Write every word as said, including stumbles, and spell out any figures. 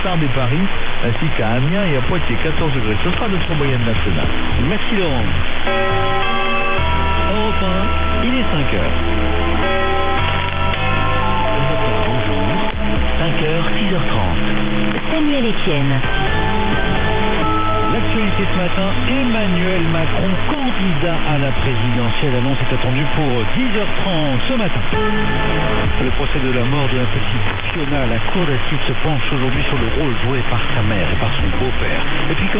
Stars de Paris, ainsi qu'à Amiens et à Poitiers, quatorze degrés. Ce sera notre moyenne nationale. Merci Laurent. Europe un, il est cinq heures. Bonjour. cinq heures, six heures trente. Samuel Etienne. L'actualité ce matin, Emmanuel Macron, candidat à la présidentielle. L'annonce est attendue pour dix heures trente ce matin. Le procès de la mort de la petite Fiona, la cour d'assises se penche aujourd'hui sur le rôle joué par sa mère et par son beau-père. Et puis